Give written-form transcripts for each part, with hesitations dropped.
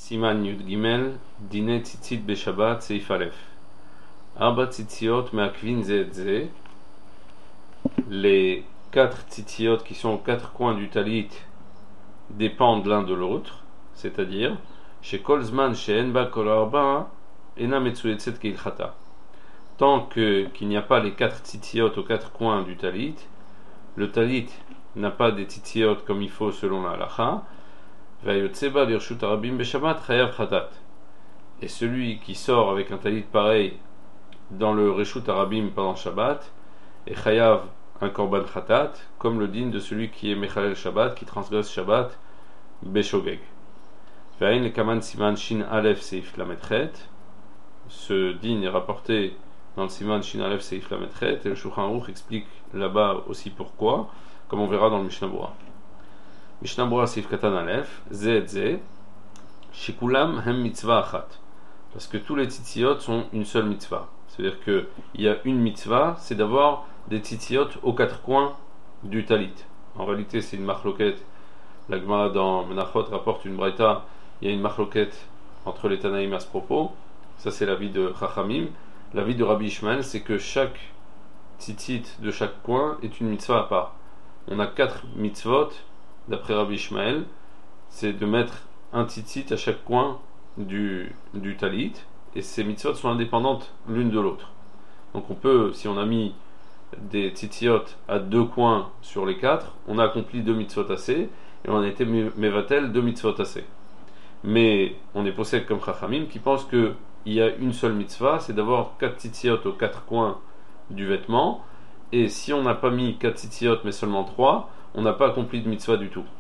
Siman Yud Gimel, Dine Tzitzit Beshabbat, Seif Aleph. Arba Tzitziot Me'akvin Ze et Ze. Les 4 tzitziot qui sont aux 4 coins du talit dépendent l'un de l'autre, c'est-à-dire chez Kolzman, chez Enba Kol Arba, Ena Metsuetzet Keilchata. Tant qu'il n'y a pas les 4 tzitziot aux 4 coins du talit, le talit n'a pas des tzitziot comme il faut selon la halacha. Et celui qui sort avec un talit pareil dans le Reshut Arabim pendant Shabbat est chayav un korban khatat, comme le din de celui qui est mechalel Shabbat, qui transgresse Shabbat beshogeg. Ve'ain lekaman siman shin alef seif lametchet. Ce din est rapporté dans le siman shin alef seif lametchet, et le Shulchan Aruch explique là-bas aussi pourquoi, comme on verra dans le Mishnah Berurah. Mishnah Berurah Seif Katan Aleph, Ze et Ze, Shikulam Hem Mitzvah Achat. Parce que tous les tzitziot sont une seule mitzvah. C'est-à-dire qu'il y a une mitzvah, c'est d'avoir des tzitziot aux 4 coins du talit. En réalité, c'est une machloket. La Gemara dans Menachot rapporte une braïta. Il y a une machloket entre les Tanaïm à ce propos. Ça, c'est l'avis de Chachamim. L'avis de Rabbi Ishmael, c'est que chaque tzitzit de chaque coin est une mitzvah à part. On a 4 mitzvot. D'après Rabbi Ishmael, c'est de mettre un tzitzit à chaque coin du talit, et ces mitzvot sont indépendantes l'une de l'autre. Donc on peut, si on a mis des tzitziot à 2 coins sur les 4, on a accompli 2 mitzvot assez, et on a été mevatel 2 mitzvot assez. Mais on est possède comme Chachamim qui pense qu'il y a une seule mitzvah, c'est d'avoir 4 tzitziot aux 4 coins du vêtement, et si on n'a pas mis 4 tzitziot mais seulement 3, on n'a pas accompli de mitzvah du tout.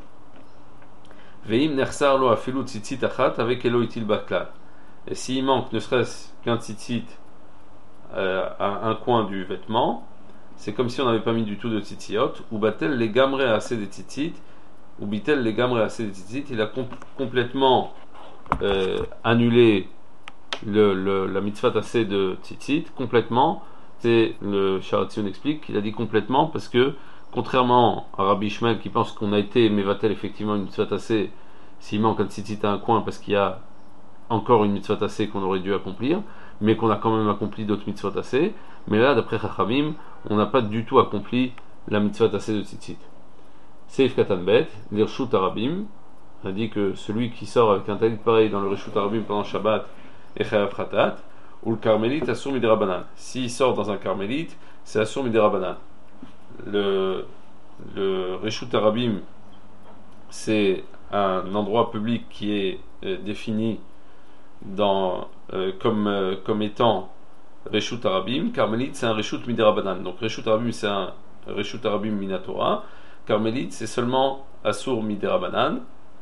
Veim nersar lo afilu tzitzit achat avec eloitil baklal. Et s'il manque ne serait-ce qu'un tzitzit à un coin du vêtement, c'est comme si on n'avait pas mis du tout de tzitziot. Ou batel les gamre assez des tzitzit, ou bitel les gamre assez des tzitzit. Il a complètement annulé la mitzvah assez de tzitzit, complètement. C'est le Sharatzion explique qu'il a dit complètement parce que contrairement à Rabbi Ishmael qui pense qu'on a été mevatel effectivement une mitzvah tassée s'il manque un tzitzit à un coin parce qu'il y a encore une mitzvah tassée qu'on aurait dû accomplir, mais qu'on a quand même accompli d'autres mitzvah tassées. Mais là, d'après Chachamim, on n'a pas du tout accompli la mitzvah tassée de tzitzit. Seif Katan Bet, l'Irshut Arabim, a dit que celui qui sort avec un talit pareil dans le Reshut Arabim pendant Shabbat est chayav khatat, ou le carmélite assur midirabanan. S'il sort dans un carmélite, c'est assur midirabanan. Le Reshut Arabim, c'est un endroit public qui est défini comme étant Reshut Arabim. Carmélite, c'est un Reshut midirabanan. Donc Reshut Arabim, c'est un Reshut Arabim minatora. Carmélite, c'est seulement assur midirabanan.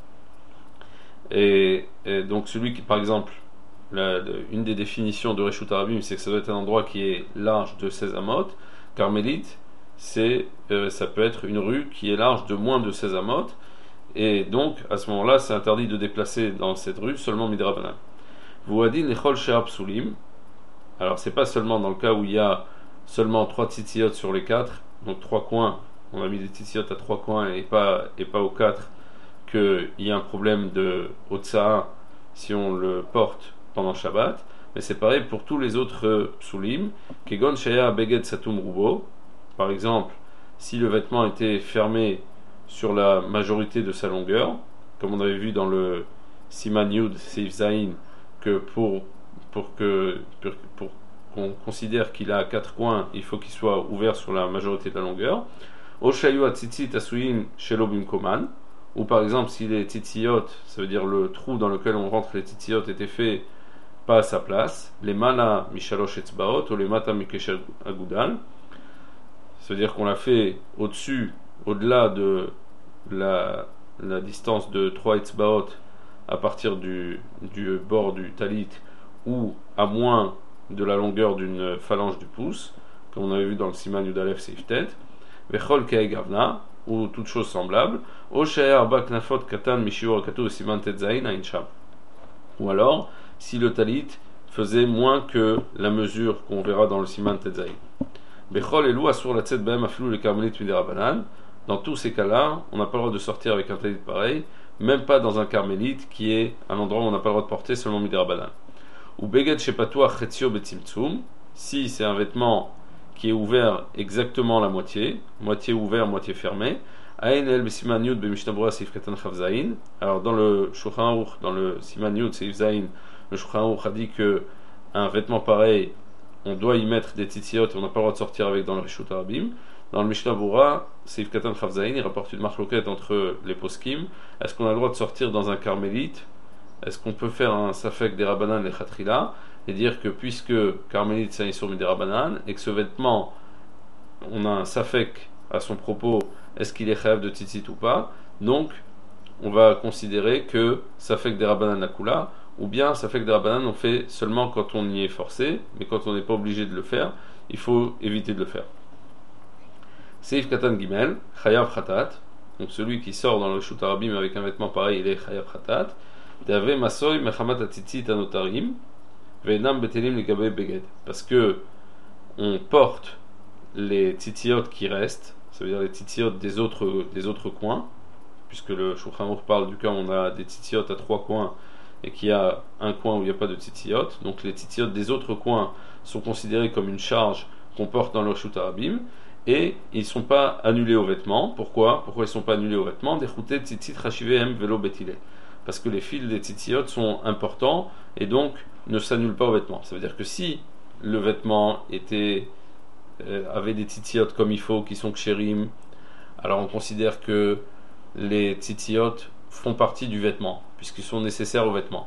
Et donc celui qui, par exemple, une des définitions de Reshut Arabim, c'est que ça doit être un endroit qui est large de 16 amot. Carmélite, ça peut être une rue qui est large de moins de 16 amot, et donc à ce moment-là c'est interdit de déplacer dans cette rue seulement midrabanan. Vouadin lechol she'ab sulim. Alors c'est pas seulement dans le cas où il y a seulement 3 tzitziot sur les 4, donc 3 coins, on a mis des tzitziot à 3 coins et pas aux 4, qu'il y a un problème de otsa'a si on le porte pendant Shabbat, mais c'est pareil pour tous les autres psulim. Kegon sheya beged satum rubo. Par exemple, si le vêtement était fermé sur la majorité de sa longueur, comme on avait vu dans le Siman Yud Seif Zain, que pour qu'on considère qu'il a 4 coins, il faut qu'il soit ouvert sur la majorité de la longueur. Oshayu atzitzit asuin shelo bimkoman. Ou par exemple, si les tzitziot, ça veut dire le trou dans lequel on rentre les tzitziot, était fait pas à sa place, les mana mishalosh etzbaot ou les mata mikesher agudal. C'est-à-dire qu'on l'a fait au-dessus, au-delà de la distance de 3 etzbaot à partir du bord du talit, ou à moins de la longueur d'une phalange du pouce, comme on avait vu dans le Siman Yudalef Seiftet, vechol ke'egavna, ou toute chose semblable, o she'er arba knafot katan mishiur katu siman tetzain ainsham. Ou alors, si le talit faisait moins que la mesure qu'on verra dans le Siman Tetzain. Bechol elou asur la tzet behem afilou le carmélite midirabanan. Dans tous ces cas-là, on n'a pas le droit de sortir avec un talit pareil, même pas dans un carmélite qui est un endroit où on n'a pas le droit de porter seulement midrabanan. Ou beged shepatoua chetzio betzimtzum, si c'est un vêtement qui est ouvert exactement la moitié ouvert, moitié fermé. Aïn el besiman yud b'mishnah berurah seif katan chav zayin. Alors dans le Shulchan Aruch, dans le siman yud seif zayin, le Shulchan Aruch a dit que un vêtement pareil, on doit y mettre des tzitziot et on n'a pas le droit de sortir avec dans le Reshut Harabim. Dans le Mishnah Berurah, seif katan chav zayin, il rapporte une marloquette entre les poskim. Est-ce qu'on a le droit de sortir dans un carmélite? Est-ce qu'on peut faire un safek des rabanan les khatrila et dire que puisque carmélite c'est un isur des rabanan et que ce vêtement, on a un safek à son propos, est-ce qu'il est chayav de tzitzit ou pas? Donc, on va considérer que safek des rabanan la kula, ou bien safek des rabanan on fait seulement quand on y est forcé, mais quand on n'est pas obligé de le faire, il faut éviter de le faire. Seif katan gimel, chayav khatat, donc celui qui sort dans le Reshut Harabim avec un vêtement pareil, il est chayav khatat. D'ave masoy mechamat atzitzit anotarim ve'enam betelim ligabe beged, parce que on porte les tzitziot qui restent, ça veut dire les tzitziot des autres coins, puisque le Shulchan Aruch parle du cas où on a des tzitziot à 3 coins et qu'il y a un coin où il n'y a pas de tzitziot, donc les tzitziot des autres coins sont considérés comme une charge qu'on porte dans le Reshut Harabim et ils ne sont pas annulés aux vêtements. Pourquoi ils ne sont pas annulés aux vêtements? Dechute tzitzit rashivehem velo betile, parce que les fils des tzitziot sont importants et donc ne s'annulent pas aux vêtements. Ça veut dire que si le vêtement avait des tzitziot comme il faut, qui sont kshérim, alors on considère que les tzitziot font partie du vêtement, puisqu'ils sont nécessaires au vêtement.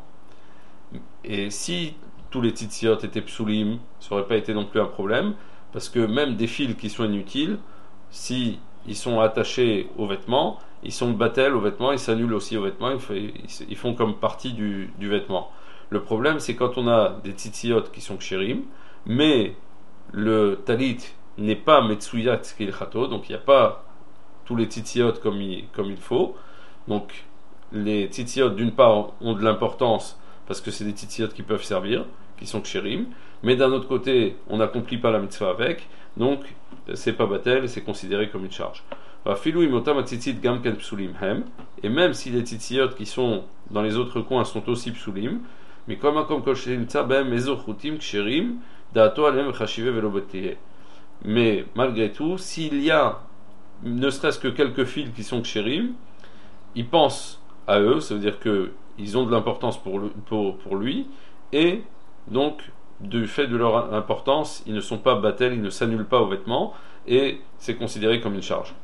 Et si tous les tzitziot étaient psulim, ça n'aurait pas été non plus un problème, parce que même des fils qui sont inutiles, si ils sont attachés aux vêtements, ils sont battels aux vêtements, ils s'annulent aussi aux vêtements, ils font comme partie du vêtement. Le problème, c'est quand on a des tzitziot qui sont kshérim, mais le talit n'est pas metsuyat kilchato, donc il n'y a pas tous les tzitziot comme il faut. Donc les tzitziot, d'une part, ont de l'importance parce que c'est des tzitziot qui peuvent servir, qui sont kshérim, mais d'un autre côté, on n'accomplit pas la mitzvah avec, donc c'est pas batel, c'est considéré comme une charge. Et même si les tzitziot qui sont dans les autres coins sont aussi psulim, mais mais malgré tout, s'il y a ne serait-ce que quelques fils qui sont kshérim, ils pensent à eux, ça veut dire qu'ils ont de l'importance pour lui, et donc du fait de leur importance, ils ne sont pas battels, ils ne s'annulent pas aux vêtements, et c'est considéré comme une charge.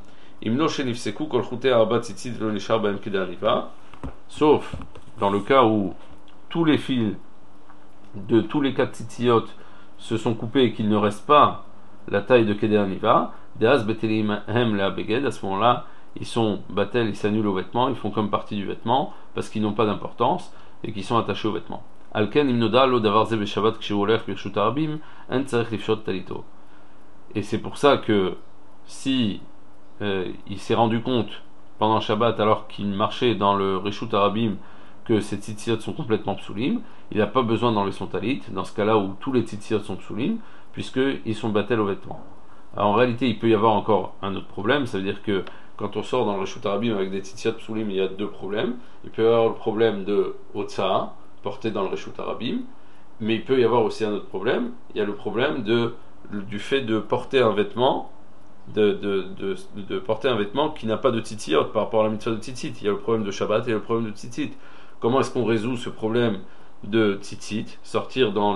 Sauf dans le cas où tous les fils de tous les 4 tzitziot se sont coupés et qu'il ne reste pas la taille de Keder Niva, Deaz betelim hem la beged, à ce moment-là, ils sont battels, ils s'annulent aux vêtements, ils font comme partie du vêtement, parce qu'ils n'ont pas d'importance et qu'ils sont attachés aux vêtements. Alken imnoda lo davar ze beshavat kshevolech birshut harabim en tzarech lifshot talito. Et c'est pour ça que si il s'est rendu compte pendant Shabbat, alors qu'il marchait dans le Reshut Harabim, que ces tzitziot sont complètement psulim, il n'a pas besoin d'enlever son talit, dans ce cas-là où tous les tzitziot sont psulim, puisqu'ils sont battels aux vêtements. Alors, en réalité, il peut y avoir encore un autre problème, ça veut dire que quand on sort dans le Reshut Harabim avec des tzitziot psulim, il y a 2 problèmes. Il peut y avoir le problème de Otsaha, porté dans le Reshut Harabim, mais il peut y avoir aussi un autre problème, il y a le problème du fait de porter un vêtement, de porter un vêtement qui n'a pas de tzitzit par rapport à la mitzvah de tzitzit. Il y a le problème de Shabbat et le problème de tzitzit. Comment est-ce qu'on résout ce problème de tzitzit? Sortir dans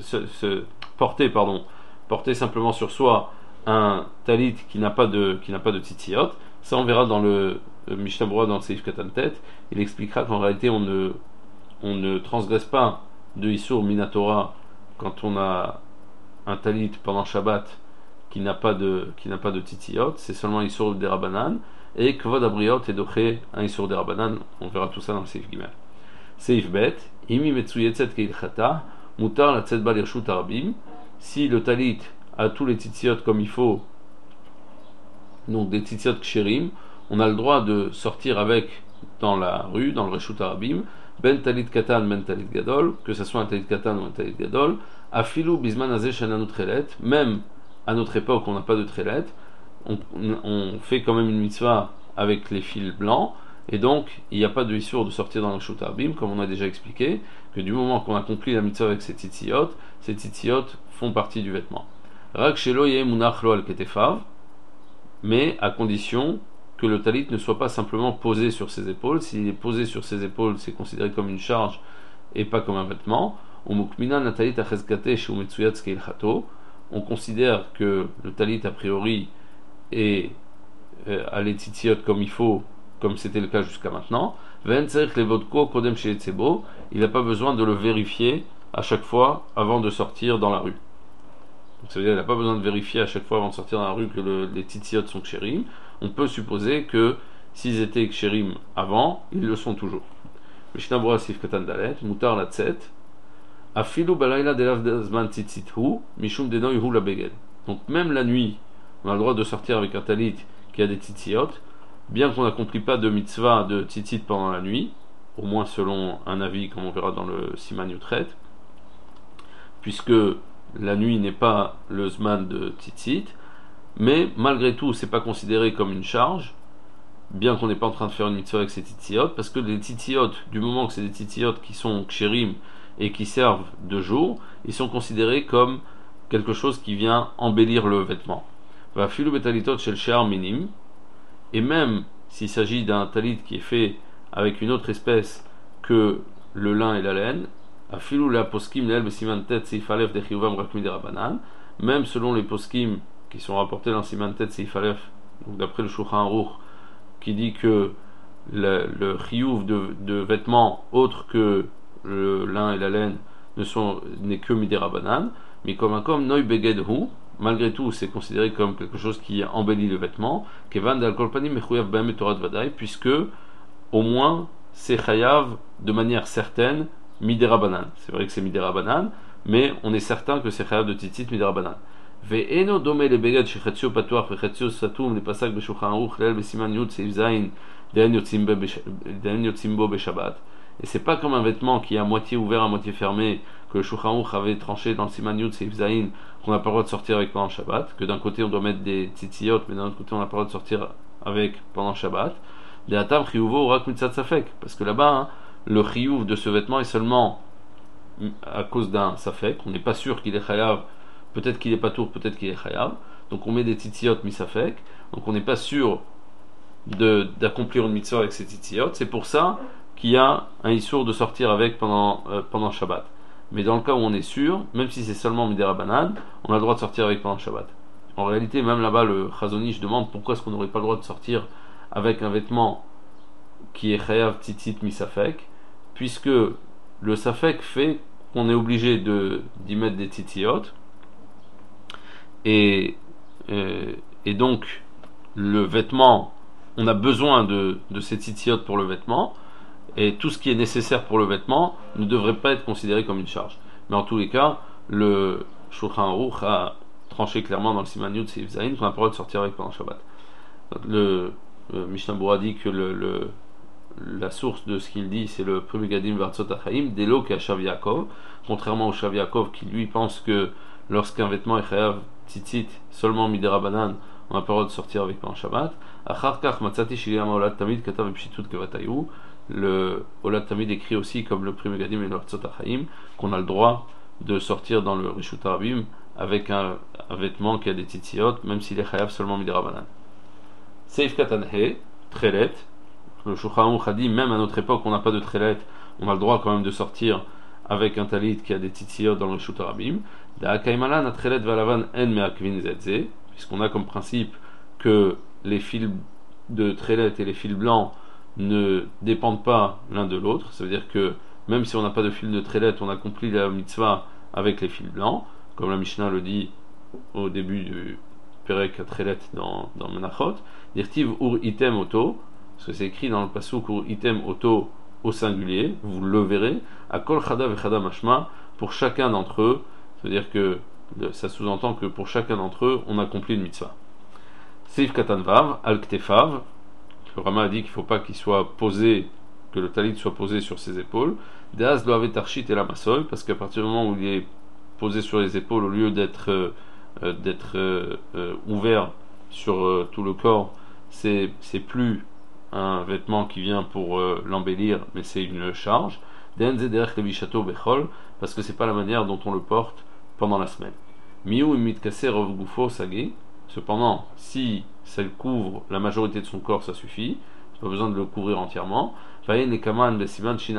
porter simplement sur soi un talit qui n'a pas de tzitzit. Ça on verra dans le Mishnah Berurah dans le Seif Katan Tet. Il expliquera qu'en réalité on ne transgresse pas de Isur Minatora quand on a un talit pendant Shabbat qui n'a pas de titiot, c'est seulement Isur des Rabanan, et Kvod Abriot et Doché un Isur des Rabanan. On verra tout ça dans le Seif Gimel. Seif Bet, Imi Metsuyetzet Keilchata, Mutar la Tzedba Lirshut Harabim. Si le talit a tous les titiot comme il faut, donc des titiot kshérim, on a le droit de sortir avec dans la rue, dans le Reshut Harabim, ben talit katan, ben talit gadol, que ce soit un talit katan ou un talit gadol, afilu bisman azeh shananu trelet, même à notre époque on n'a pas de trelet, on fait quand même une mitzvah avec les fils blancs, et donc il n'y a pas de issur de sortir dans le Reshut Harabim, comme on a déjà expliqué, que du moment qu'on accomplit la mitzvah avec ces tzitzit font partie du vêtement. Rak shelo yeh munach lo al ketefav, mais à condition que le talit ne soit pas simplement posé sur ses épaules. S'il est posé sur ses épaules, c'est considéré comme une charge et pas comme un vêtement. On considère que le talit a priori est à l'étitiot comme il faut, comme c'était le cas jusqu'à maintenant. Il n'a pas besoin de le vérifier à chaque fois avant de sortir dans la rue. Donc, ça veut dire qu'il n'a pas besoin de vérifier à chaque fois avant de sortir dans la rue que les tzitzit sont kshérim. On peut supposer que s'ils étaient kshérim avant, ils le sont toujours. Mishnah Berurah Sif Katan Dalet, Mutar Latzet, Afilu Balayla Delav Zman Tzitzithu, Mishum Denoy Hu La Beged. Donc même la nuit, on a le droit de sortir avec un talit qui a des tzitzit, bien qu'on n'accomplit pas de mitzvah de tzitzit pendant la nuit, au moins selon un avis, comme on verra dans le Siman Yutret, puisque la nuit n'est pas le zman de tzitzit, mais malgré tout, c'est pas considéré comme une charge, bien qu'on n'est pas en train de faire une mitzvah avec ces tzitzit, parce que les tzitzit, du moment que c'est des tzitzit qui sont kshérim et qui servent de jour, ils sont considérés comme quelque chose qui vient embellir le vêtement. Va filu betalitot shel she'ar minim, et même s'il s'agit d'un talit qui est fait avec une autre espèce que le lin et la laine, afilu la poskim leel besiman tet seif alef de chiyuvam rak miderabanan, même selon les poskim qui sont rapportés dans siman tet seif alef, donc d'après le Shulchan Aruch, qui dit que le chiyuv de vêtements autres que le lin et la laine n'est que miderabanan, mais comme un comme noy begedhu, malgré tout c'est considéré comme quelque chose qui embellit le vêtement, kevan dal kolpanim mechuyav b'amet torat vadaï, puisque au moins c'est chayav de manière certaine miderabanan. C'est vrai que c'est miderabanan, mais on est certain que c'est chayav de tzitzit miderabanan. Ve'eno dome le beged shechetzio patuach vechetzio satum le pasak b'shulchan aruch leel b'siman yud seif zayin de'en yotzim bo b'shabbat. Et c'est pas comme un vêtement qui est à moitié ouvert, à moitié fermé, que le Shulchan Aruch avait tranché dans le Siman Yud Seif Zayin, qu'on n'a pas le droit de sortir avec pendant Shabbat, que d'un côté on doit mettre des tzitzit, mais d'un autre côté on n'a pas le droit de sortir avec pendant Shabbat. Les atam chiyuvo rak mitzat safek, parce que là-bas, le chiyuv de ce vêtement est seulement à cause d'un safek, on n'est pas sûr qu'il est chayav, peut-être qu'il est patour, peut-être qu'il est chayav, donc on met des tzitzit mi safek, donc on n'est pas sûr d'accomplir une mitzvah avec ces tzitzit, c'est pour ça qu'il y a un issour de sortir avec pendant Shabbat. Mais dans le cas où on est sûr, même si c'est seulement miderabanan, on a le droit de sortir avec pendant Shabbat. En réalité, même là-bas, le Chazon Ish demande pourquoi est-ce qu'on n'aurait pas le droit de sortir avec un vêtement qui est chayav tzitzit mi safek, puisque le safek fait qu'on est obligé d'y mettre des tzitzit, et donc le vêtement, on a besoin de ces tzitzit pour le vêtement, et tout ce qui est nécessaire pour le vêtement ne devrait pas être considéré comme une charge. Mais en tous les cas, le Shulchan Aruch a tranché clairement dans le Siman Yud Seif Zayin qu'on n'a pas le droit de sortir avec pendant Shabbat. Le Mishnah Berurah dit que la source de ce qu'il dit, c'est le premier Gadim Vartzot Achaim, Delo Kashav Yaakov, contrairement au Shav Yaakov qui lui pense que lorsqu'un vêtement est chayav tzitzit seulement miderabanan, on n'a pas le droit de sortir avec pendant Shabbat. Achar kach matzati shiliyama olat tamid katav pshitut kevatayu. Le Olat Tamid écrit aussi, comme le premier Gadim et le Vartzot Achaim, qu'on a le droit de sortir dans le Reshut Harabim avec un vêtement qui a des tzitzit, même s'il est chayav seulement miderabanan. Seif Katan He, Trelet. Le Shulchan Aruch a dit, même à notre époque, on n'a pas de Trelet, on a le droit quand même de sortir avec un talit qui a des tzitzit dans le Reshut Harabim. Da'akaimalan a Trelet valavan en me'akvin zetze, puisqu'on a comme principe que les fils de Trelet et les fils blancs ne dépendent pas l'un de l'autre. Ça veut dire que même si on n'a pas de fil de trelet, on accomplit la mitzvah avec les fils blancs, comme la Mishnah le dit au début du Perek Trelet dans Menachot. Dirtiv ur item auto, parce que c'est écrit dans le pasuk ur item auto au singulier, vous le verrez, à kol chada vechada mashma, pour chacun d'entre eux. Ça veut dire que ça sous-entend que pour chacun d'entre eux, on accomplit une mitzvah. Seif katan vav, al ktefav. Le Rama a dit qu'il ne faut pas qu'il soit posé, que le talit soit posé sur ses épaules. Deaz lo avet archit et la massol, parce qu'à partir du moment où il est posé sur les épaules, au lieu d'être ouvert sur tout le corps, c'est plus un vêtement qui vient pour l'embellir, mais c'est une charge. Parce que c'est pas la manière dont on le porte pendant la semaine. Cependant, si ça couvre la majorité de son corps, ça suffit. Pas besoin de le couvrir entièrement. Dans le Siman Shin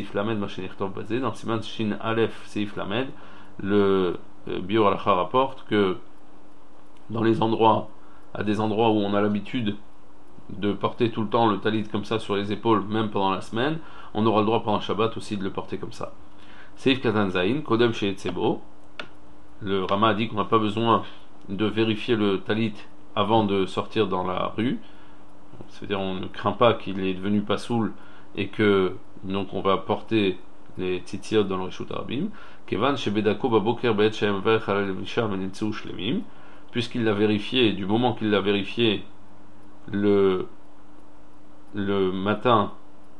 Aleph Seif Lamed, le Biur Halacha rapporte que dans les endroits, à des endroits où on a l'habitude de porter tout le temps le talit comme ça sur les épaules, même pendant la semaine, on aura le droit pendant Shabbat aussi de le porter comme ça. Seif Katan Zain, Kodem Sheetzebo, le Rama a dit qu'on n'a pas besoin de vérifier le talit avant de sortir dans la rue. C'est-à-dire on ne craint pas qu'il est devenu pasoul et que donc on va porter les tzitziot dans le Reshut Harabim. Kevan shebedako baboker be'et she'em verech al levisha menitzu shlemim, puisqu'il l'a vérifié, du moment qu'il l'a vérifié le matin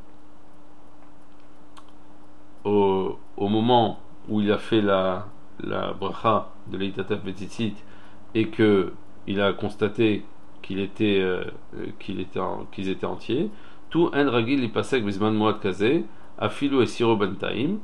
au moment où il a fait la bracha de l'Eitatef Betzitzit et que il a constaté qu'ils étaient entiers. Tout en ragil l'ipasek bisman moad kazé, afilu et siro bentaim.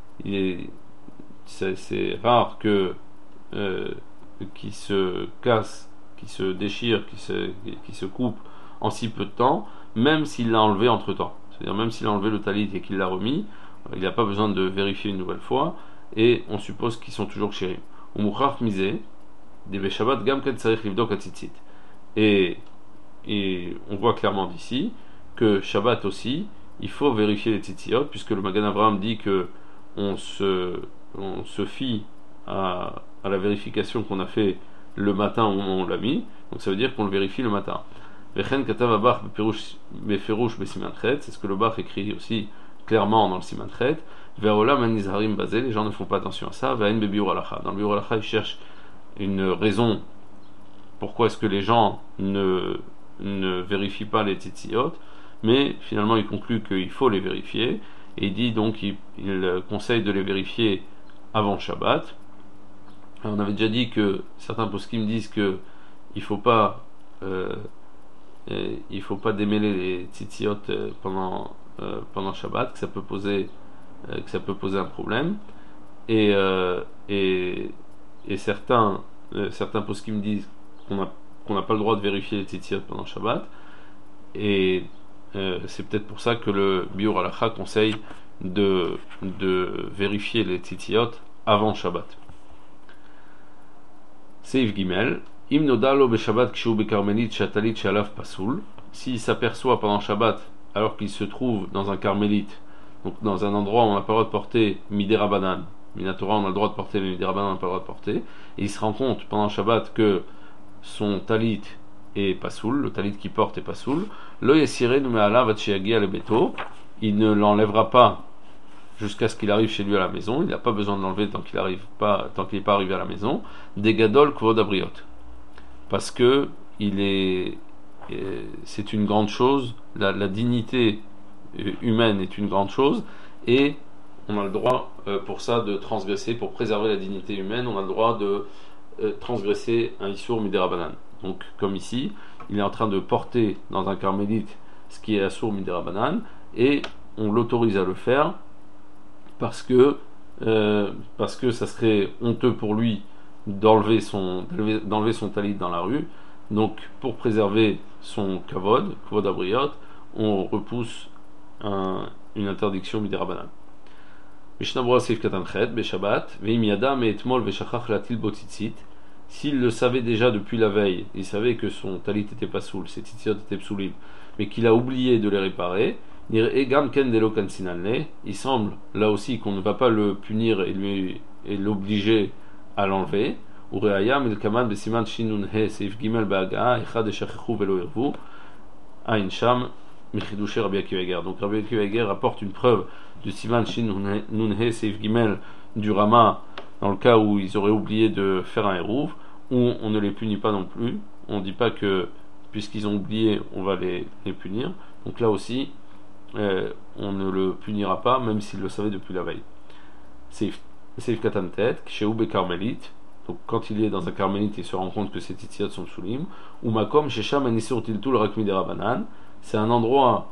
C'est rare que qui se casse, qui se déchire, qui se coupe en si peu de temps, même s'il l'a enlevé entre temps. C'est-à-dire même s'il a enlevé le talit et qu'il l'a remis, il n'a pas besoin de vérifier une nouvelle fois, et on suppose qu'ils sont toujours chéris. Umuchach misé, des Shabbat gam ken tzarich livdok atzitzit. Et on voit clairement d'ici que Shabbat aussi, il faut vérifier les tzitziot, puisque le Magan Avraham dit que on se fie à la vérification qu'on a fait le matin où on l'a mis, donc ça veut dire qu'on le vérifie le matin. Vechen katav abach beferush besiman chet, c'est ce que le Bach écrit aussi clairement dans le siman chet. Ve'olam anizharim bazé, les gens ne font pas attention à ça. Ve'en bebiur alacha, dans le biur alacha ils cherchent une raison pourquoi est-ce que les gens ne vérifient pas les tzitziot, mais finalement il conclut qu'il faut les vérifier, et il dit donc il conseille de les vérifier avant Shabbat. Alors, on avait déjà dit que certains poskim disent que il faut pas démêler les tzitziot pendant Shabbat, que ça peut poser un problème, et certains poskim disent qu'on n'a pas le droit de vérifier les tzitziot pendant Shabbat, et c'est peut-être pour ça que le Biur Halacha conseille de vérifier les tzitziot avant Shabbat. Seif Gimel, Im nodalo beshabbat kshu bekarmelit shatalit shalav pasoul, s'il s'aperçoit pendant Shabbat alors qu'il se trouve dans un carmélite, donc dans un endroit où on n'a pas le droit de porter midera banan, minatora on a le droit de porter, mais midera banan on n'a pas le droit de porter, et il se rend compte pendant Shabbat que son talit est pasoul, le talit qu'il porte est pasoul, lo yesire numeala vatchiagi alebeto, il ne l'enlèvera pas jusqu'à ce qu'il arrive chez lui à la maison, il n'a pas besoin de l'enlever tant qu'il n'est pas arrivé à la maison, des gadol kvod abriot, parce que c'est une grande chose, la dignité humaine est une grande chose, et on a le droit pour ça de transgresser, pour préserver la dignité humaine, on a le droit de transgresser un issour midera banan. Donc comme ici, il est en train de porter dans un carmélite ce qui est assour midera banan, et on l'autorise à le faire parce que ça serait honteux pour lui d'enlever son talit dans la rue. Donc pour préserver son kavod abriot, on repousse une interdiction midera banan. Mishnah Berurah Seif Katan Chet Beshabbat Veim Yada Me'etmol Veshachach Latil Bo Tzitzit. S'il le savait déjà depuis la veille, il savait que son talit était pas soul, ses tzitziot étaient psoulim, mais qu'il a oublié de les réparer, il semble là aussi qu'on ne va pas le punir et l'obliger à l'enlever. Donc Rabbi Akiva Eger apporte une preuve du Siman Shin Nunhe Seif Gimel du Rama dans le cas où ils auraient oublié de faire un Hérouv, où on ne les punit pas non plus. On ne dit pas que puisqu'ils ont oublié, on va les punir. Donc là aussi, on ne le punira pas, même s'il le savait depuis la veille. Seif Katan Tet, chez Oube Carmélite. Donc quand il est dans un carmélite, il se rend compte que ses tzitziot sont soulim. Ou Makom, chez Sham Anisur Tiltul Rak Midera Banan. c'est un endroit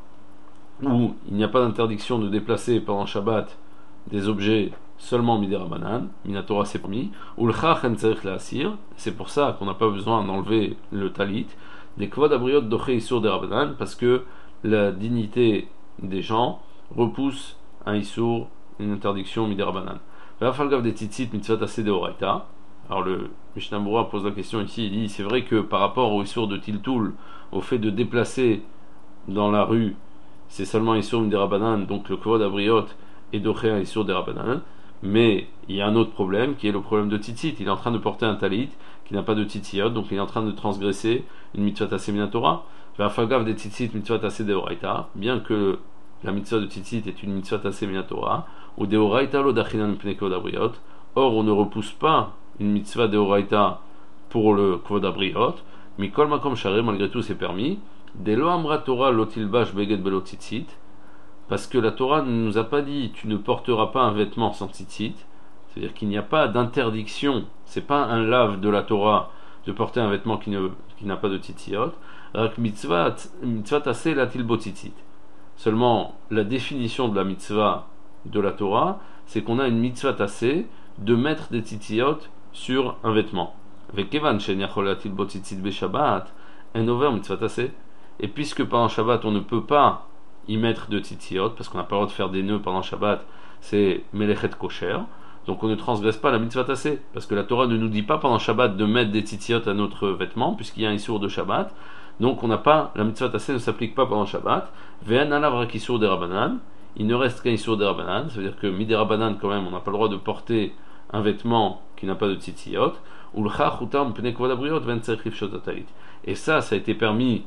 où il n'y a pas d'interdiction de déplacer pendant Shabbat des objets seulement midirabanan, minatora c'est permis, ou le chach en tzarich la'asir, c'est pour ça qu'on n'a pas besoin d'enlever le talit, des kvod abriot doché isur derabanan, parce que la dignité des gens repousse un isur, une interdiction midirabanan. V'afalgav des tzitzit mitzvat aseh deoraita. Alors le Mishnah Berurah pose la question ici, il dit c'est vrai que par rapport au isur de tiltul, au fait de déplacer dans la rue, c'est seulement isur midirabanan, donc le kvod abriot et doché un isur derabanan. Mais il y a un autre problème qui est le problème de tzitzit. Il est en train de porter un talit qui n'a pas de tzitzit, donc il est en train de transgresser une mitzvah aseh minatora. V'afagav des tzitzit mitzvah aseh deoraita, bien que la mitzvah de tzitzit est une mitzvah aseh minatora, ou deoraita lo dachinan mipnei kvod abriot. Or, on ne repousse pas une mitzvah deoraita pour le kvod abriot. Mikol makom shareh, malgré tout, c'est permis. Delo amra Torah lo tilbash beged belo tzitzit. Parce que la Torah ne nous a pas dit tu ne porteras pas un vêtement sans tzitzit, c'est-à-dire qu'il n'y a pas d'interdiction, c'est pas un lave de la Torah de porter un vêtement qui n'a pas de tzitziot. Mitzvah aseh latil bo tzitzit. Seulement la définition de la mitzvah de la Torah, c'est qu'on a une mitzvah aseh de mettre des tzitziot sur un vêtement. Vekevan shenyachol latil bo tzitzit be Shabbat, en over mitzvah aseh. Et puisque pendant Shabbat on ne peut pas y mettre de tzitziot, parce qu'on n'a pas le droit de faire des nœuds pendant Shabbat, c'est melechet kosher, donc on ne transgresse pas la mitzvah tassé, parce que la Torah ne nous dit pas pendant Shabbat de mettre des tzitziot à notre vêtement, puisqu'il y a un issour de Shabbat, donc on n'a pas, la mitzvah tassé ne s'applique pas pendant Shabbat. Ve'en alav rak issour des rabanan, il ne reste qu'un issour des rabanan, ça veut dire que midi rabanan quand même, on n'a pas le droit de porter un vêtement qui n'a pas de tzitziot, ou le chach utam pnei kvod abriot ven tzarich lifshot atalit. Et ça a été permis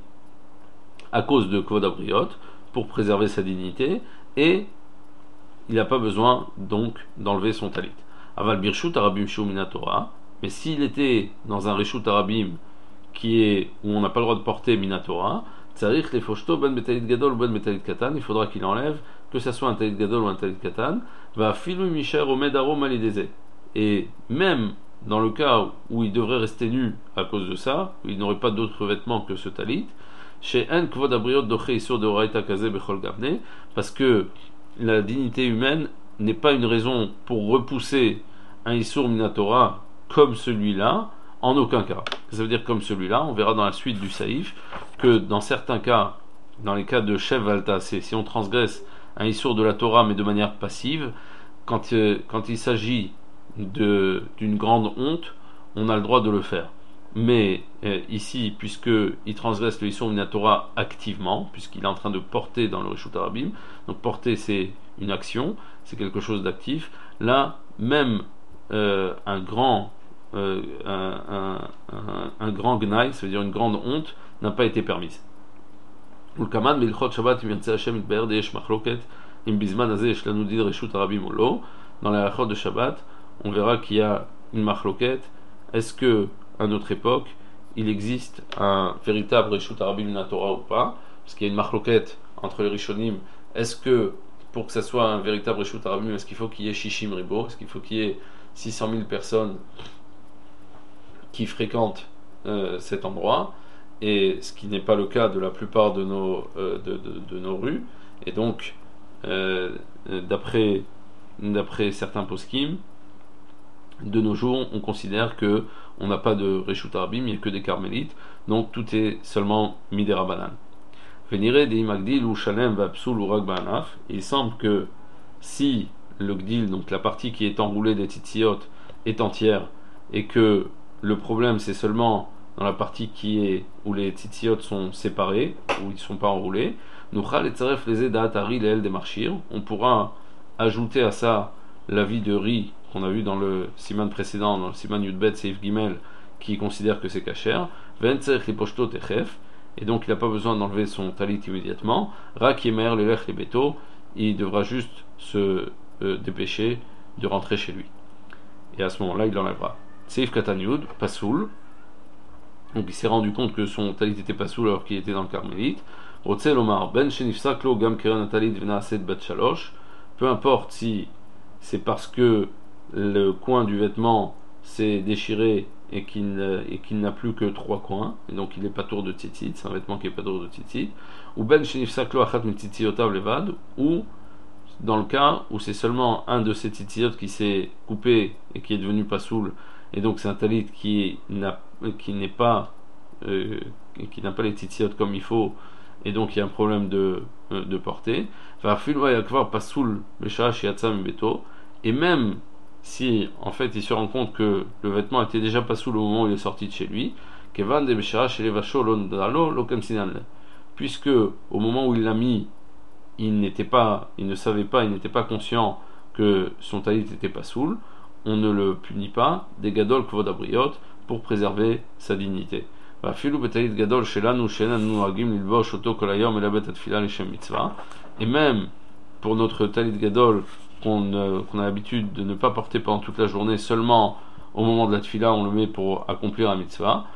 à cause de kvod abriot, pour préserver sa dignité, et il n'a pas besoin donc d'enlever son talit. Aval birshut arabim shu minatora, mais s'il était dans un reshut arabim qui est où on n'a pas le droit de porter minatora, tsarich lefoshto ben betalit gadol ou ben betalit katan, il faudra qu'il enlève, que ce soit un talit gadol ou un talit katan, va filu misher omed aro malideze. Et même dans le cas où il devrait rester nu à cause de ça, où il n'aurait pas d'autres vêtements que ce talit, chez un kvod abriot doché isur de oraita kaze bechol gavne, parce que la dignité humaine n'est pas une raison pour repousser un isur minatora comme celui-là, en aucun cas. Ça veut dire comme celui-là, on verra dans la suite du saïf, que dans certains cas, dans les cas de chef valta, si on transgresse un isur de la Torah mais de manière passive, quand il s'agit d'une grande honte, on a le droit de le faire. Mais ici, puisqu'il transgresse le Issour Minatora activement, puisqu'il est en train de porter dans le Reshut Arabim, donc porter c'est une action, c'est quelque chose d'actif, là, même un grand gnaï, ça veut dire une grande honte, n'a pas été permise. Dans les halachot de Shabbat, on verra qu'il y a une machloket. Est-ce que à notre époque, il existe un véritable Reshut Arabim Minatora ou pas? Parce qu'il y a une machloket entre les Rishonim. Est-ce que pour que ça soit un véritable Reshut Arabim, est-ce qu'il faut qu'il y ait Shishim Ribo? Est-ce qu'il faut qu'il y ait 600 000 personnes qui fréquentent cet endroit? Et ce qui n'est pas le cas de la plupart de nos rues. Et donc, d'après certains poskim, de nos jours, on considère que on n'a pas de Reshut Arabim, il n'y a que des carmélites, donc tout est seulement midérabanan. Venire de imagdil ou shalem vapsul ou rag ba'anaf. Il semble que si le gdil, donc la partie qui est enroulée des tzitziot, est entière, et que le problème c'est seulement dans la partie où les tzitziot sont séparés, où ils ne sont pas enroulés, nuchal etzaref leze da'at hari leel de marchir, on pourra ajouter à ça l'avis de riz qu'on a vu dans le siman précédent, dans le siman Yudbet Seif Gimel, qui considère que c'est kasher, Ventzerch liposhto techef, et donc il n'a pas besoin d'enlever son talit immédiatement, Rak yemer lelech lebeto, il devra juste se dépêcher de rentrer chez lui. Et à ce moment-là, il l'enlèvera. Seif Katan Yud, Pasoul, donc il s'est rendu compte que son talit était Pasoul alors qu'il était dans le Carmélite. Rotzel Omar, Ben Shenifsaklo Gam Keren Talit Vena Aset Bat Shalosh, peu importe si c'est parce que le coin du vêtement s'est déchiré et qu'il n'a plus que 3 coins, et donc il n'est pas tour de tzitzit, c'est un vêtement qui n'est pas tour de tzitzit, ou ben shenifsak lo achat mitzitziotav levad, ou dans le cas où c'est seulement un de ces tzitziot qui s'est coupé et qui est devenu pasoul, et donc c'est un talit qui n'est pas qui n'a pas les tzitziot comme il faut, et donc il y a un problème de portée. Et même si en fait il se rend compte que le vêtement était déjà pasoul au moment où il est sorti de chez lui, puisque au moment où il l'a mis, il ne savait pas, il n'était pas conscient que son talit était pasoul, on ne le punit pas des gadol kvod abriot pour préserver sa dignité. Et même pour notre talit gadol qu'on a l'habitude de ne pas porter pendant toute la journée, seulement au moment de la tfila on le met pour accomplir un mitzvah,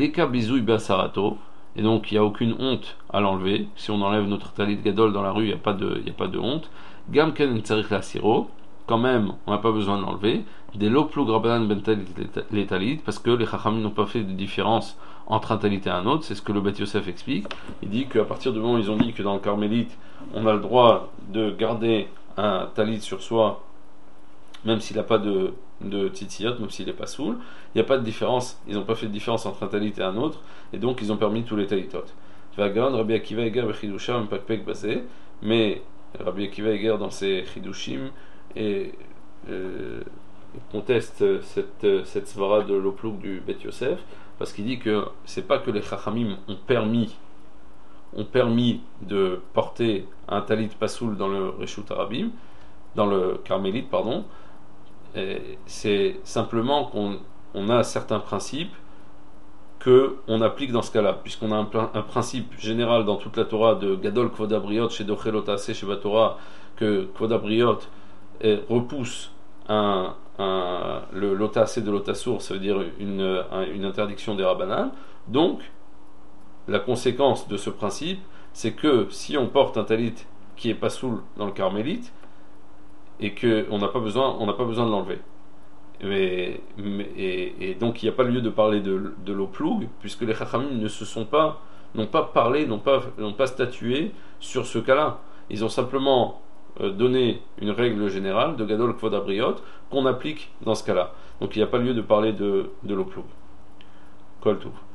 et donc il n'y a aucune honte à l'enlever. Si on enlève notre talit gadol dans la rue, il n'y a pas de honte. Gam ken tzarich la siro, quand même on n'a pas besoin de l'enlever. Des loplug rabanan ben talit les talit, parce que les chachamim n'ont pas fait de différence entre un talit et un autre. C'est ce que le Bet Yosef explique. Il dit qu'à partir du moment où ils ont dit que dans le carmélite on a le droit de garder un talit sur soi, même s'il n'a pas de tzitziyot, même s'il n'est pas soul, il n'y a pas de différence. Ils n'ont pas fait de différence entre un talit et un autre, et donc ils ont permis tous les talitot. Rabbi Akiva Eger bechidusham pakpek basé, mais Rabbi Akiva Eger dans ses chidushim et conteste cette svara de l'oplouk du Bet Yosef, parce qu'il dit que c'est pas que les chachamim ont permis de porter un talit pasoul dans le Reshut Arabim, dans le Carmélite, pardon. Et c'est simplement qu'on a certains principes qu'on applique dans ce cas-là, puisqu'on a un principe général dans toute la Torah de Gadol Kvod Abriot chez Dochel Otase chez Batora, que Kvod Abriot repousse le Lotase de Lotasour, ça veut dire une interdiction des Rabbanan. Donc la conséquence de ce principe, c'est que si on porte un talit qui est pas soul dans le carmélite, et qu'on n'a pas besoin de l'enlever. Et donc il n'y a pas lieu de parler de l'oploug, puisque les chachamim n'ont pas parlé, n'ont pas statué sur ce cas-là. Ils ont simplement donné une règle générale de Gadol Kvod Abriot qu'on applique dans ce cas-là. Donc il n'y a pas lieu de parler de l'oploug. Kol Tov.